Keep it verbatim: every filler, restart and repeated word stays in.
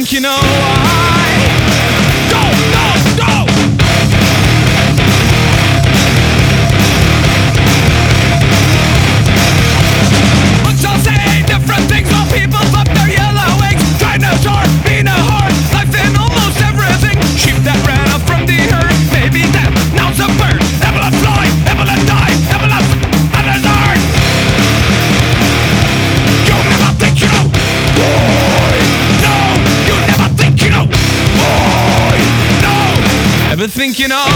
think you know why. Go, go, go! Books all say different things while people flap their yellow wings, trying to sharpen a heart, life in almost everything. Sheep that ran off from the herd, maybe that now's a bird. Able to fly, able to die, able to on his earth. You never think you know why. No, you never think you know why. No, ever think you know